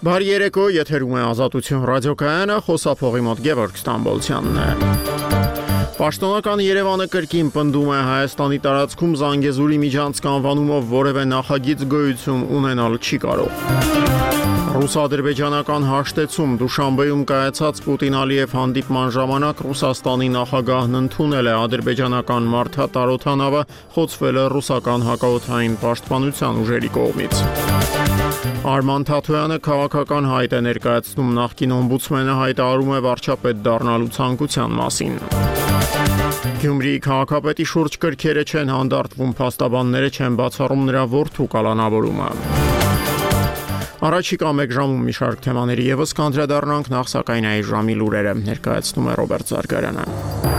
Բարի երեկո, եթերում է Ազատություն ռադիոկայանը, խոսափողի մոտ Գևորգ Ստամբոլցյանն է։ Պաշտոնական Երևանը կրկին պնդում է Հայաստանի տարածքում Զանգեզուրի միջանցք անվանումով որևէ նախագիծ գոյություն ունենալ չի կարող։ Ռուս-ադրբեջանական հաշտեցում Դուշանբեում կայացած Պուտին-Ալիև հանդիպման ժամանակ Ռուսաստանի նախագահն ընդունել է ադրբեջանական մարդատարոթանավը, խոցվել է ռուսական հակաօդային պաշտպանության ուժերի կողմից։ Արման Թաթոյանը քաղաքական հայտ է ներկայացնում, նախկին օմբուդսմենը հայտարարում է վարչապետ դառնալու ցանկության մասին։ Գյումրիի քաղաքապետի շուրջ կրքերը չեն հանդարտվում, փաստաբանները չեն բացառում նրա որդու կալանավորումը։ Առաջիկա մեկ ժամում մի շարք թեմաների եւս կանդրադառնանք, նախ սակայն այս ժամի լուրերը ներկայացնում է Ռոբերտ Զարգարյանը։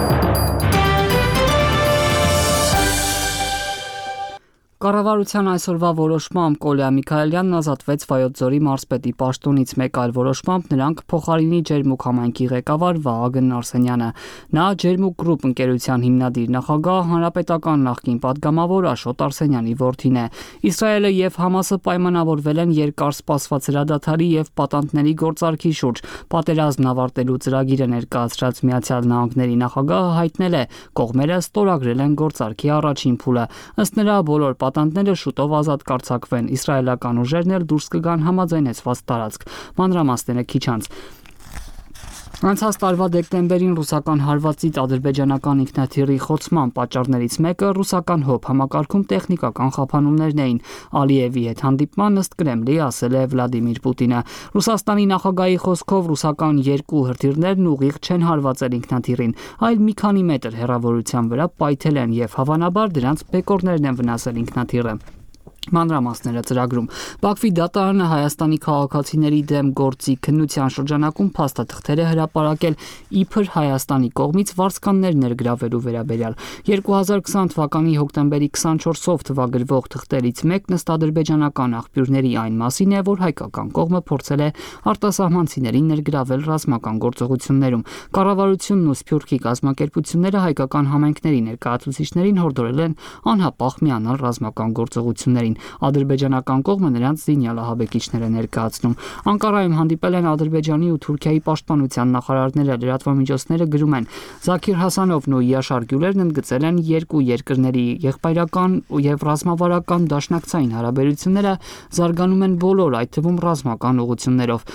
Կառավարության այսօրվա որոշմամբ Կոլյա Միքայելյանն ազատվեց Վայոց ձորի մարզպետի պաշտոնից, մեկ այլ որոշմամբ նրանք փոխարինի Ջերմուկ համայնքի ղեկավար Վահագն Արսենյանը։ Նա Ջերմուկ գրուպ ընկերության հիմնադիր նախագահ, հանրապետական նախկին падգամավոր Աշոտ Արսենյանի որդին է։ Իսրայելը եւ Համասը պայմանավորվել են երկար սպասված հրադադարի եւ պատանդների գործարքի շուրջ։ Պատերազմն ավարտելու ծրագիրը ներկայացրած Միացյալ Նահանգների նախագահը հայտնել է, կողմերը ստորագրել են գործարքի առաջին փուլը։ Ըստ նրա բոլոր պատանդները շուտով ազատ կարձակվեն, իսրայելական ուժերն էլ դուրս կգան համաձայնեցված տարածք։ Մանրամասները քիչ անց։ Անցած տարվա դեկտեմբերին ռուսական հարվածից ադրբեջանական ինքնաթիռի խոցման պատճառներից մեկը ռուսական ՀՕՊ համակարգում տեխնիկական խափանումներն էին։ Ալիևի հետ հանդիպման ըստ Կրեմլի ասել է Վլադիմիր Պուտինը։ Ռուսաստանի նախագահի խոսքով ռուսական երկու հրթիռներն ուղիղ չեն հարվածել ինքնաթիռին, այլ մի քանի մետր հեռավորության վրա պայթել են եւ հավանաբար դրանց բեկորներն են վնասել ինքնաթիռը։ Մանրամասները ծրագրում։ Բաքվի դատարանը Հայաստանի քաղաքացիների դեմ գործի քննության շրջանակում փաստաթղթեր է հրապարակել իբր Հայաստանի կողմից վարձկաններ ներգրավելու վերաբերյալ։ 2020 թվականի հոկտեմբերի 24-ով թվագրվող թղթերից մեկն ըստ ադրբեջանական աղբյուրների այն մասին է, որ հայկական կողմը փորձել է արտասահմանցիներին ներգրավել ռազմական գործողություններում։ Կառավարությունն ու Սփյուռքի կազմակերպությունները հայկական համայնքների ներկայացուցիչներին հորդորել են անհապաղ միանալ ռազմական գործողություններին։ Ադրբեջանական կողմը նրանց զինյալահաբեկիչներ է ներկայացնում։ Անկարայում հանդիպել են Ադրբեջանի ու Թուրքիայի պաշտպանության նախարարները, լրատվամիջոցները գրում են. Զաքիր Հասանովն ու Յաշար Գյուլերն ընդգծել են երկու երկրների եղբայրական եւ ռազմավարական դաշնակցային հարաբերությունները զարգանում են բոլոր, այդ թվում ռազմական ուղղություններով։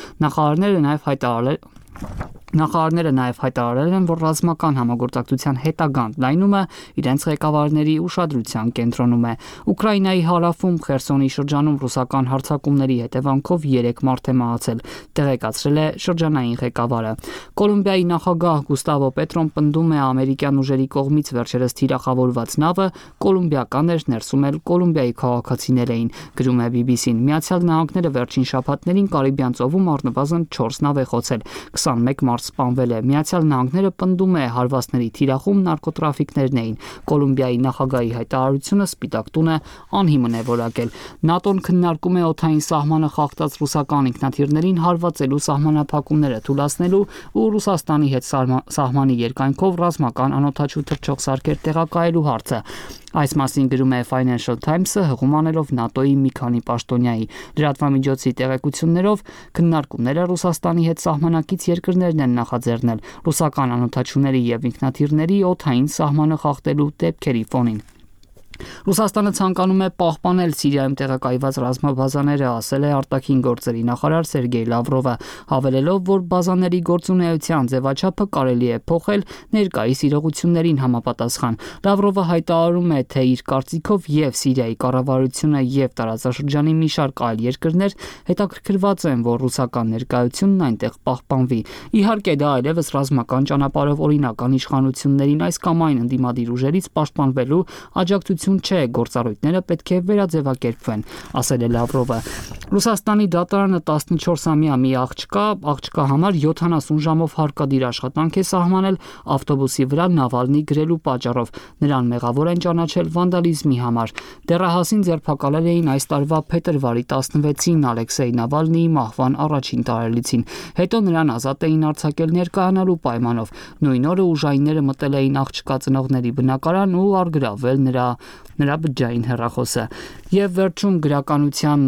Նախարարները նաև հայտարարել են, որ ռազմական համագործակցության հետագա ընդլայնումը իրենց ղեկավարների ուշադրության կենտրոնում է։ Ուկրաինայի հարավում Խերսոնի շրջանում ռուսական հարձակումների հետևանքով 3 մարդ է մահացել, տեղեկացրել է շրջանային ղեկավարը։ Կոլումբիայի նախագահ Գուստավո Պետրոն պնդում է ամերիկյան ուժերի կողմից վերջերս թիրախավորված նավը կոլումբիական էր, ներսում էլ Կոլումբիայի քաղաքացիներ էին, գրում է BBC-ն։ Միացյալ Նահանգները վերջին շաբաթներին Կարիբյան ծովում առնվազն 4 նավ է խոցել, 21 մարդ սպանվել է։ Միացյալ Նահանգները պնդում է հարվածների թիրախում նարկոտրաֆիկներն էին։ Կոլումբիայի նախագահի հայտարարությունը Սպիտակ տունը անհիմն է որակել։ ՆԱՏՕ-ն քննարկում է օդային սահմանը խախտած ռուսական ինքնաթիռներին հարվածելու սահմանափակումները թուլացնելու ու Ռուսաստանի հետ սահմանի երկայնքով ռազմական անօդաչու թռչող սարքեր տեղակայելու հարցը։ Այս մասին գրում է Financial Times-ը, հղում անելով ՆԱՏՕ-ի մի քանի պաշտոնյայի։ Լրատվամիջոցի տեղեկություններով քննարկումները Ռուսաստանի հետ սահմանակից երկրներն են նախաձեռնել ռուսական անօդաչուների եւ ինքնաթիռների օդային սահմանը խախտելու դեպքերի ֆոնին։ Ռուսաստանը ցանկանում է պահպանել Սիրիայում տեղակայված ռազմաբազաները, ասել է արտաքին գործերի նախարար Սերգեյ Լավրովը, հավելելով, որ բազաների գործունեության ձևաչափը կարելի է փոխել ներկայիս իրողություններին համապատասխան։ Լավրովը հայտարարում է, թե իր կարծիքով եւ Սիրիայի կառավարությունը եւ տարածաշրջանի մի շարք այլ երկրներ հետաքրքրված են, որ ռուսական ներկայությունն այնտեղ պահպանվի։ Իհարկե, դա այլևս ռազմական ճանապարհով օրինական իշխանություններին այս կամ այն ընդդիմադիր ուժերից պաշտպանվելու աջակցություն չէ, գործառույթները պետք է վերաձևակերպվեն, ասել է Լավրովը։ Ռուսաստանի դատարանը 14-ամյա մի աղջկա համար 70 ժամով հարկադիր աշխատանք է սահմանել ավտոբուսի վրա Նավալնի գրելու պատճառով։ Նրան մեղավոր են ճանաչել վանդալիզմի համար։ Դեռահասին ձերբակալել էին այս տարվա փետրվարի 16-ին Ալեքսեյ Նավալնիի մահվան առաջին տարելիցին։ Հետո նրան ազատ էին արձակել ներկայանալու պայմանով։ Նույն օրը ուժայինները մտել էին աղջկա ծնողների բնակարան ու առգրավել նրա բջջային հեռախոսը։ Եվ վերջում գրականության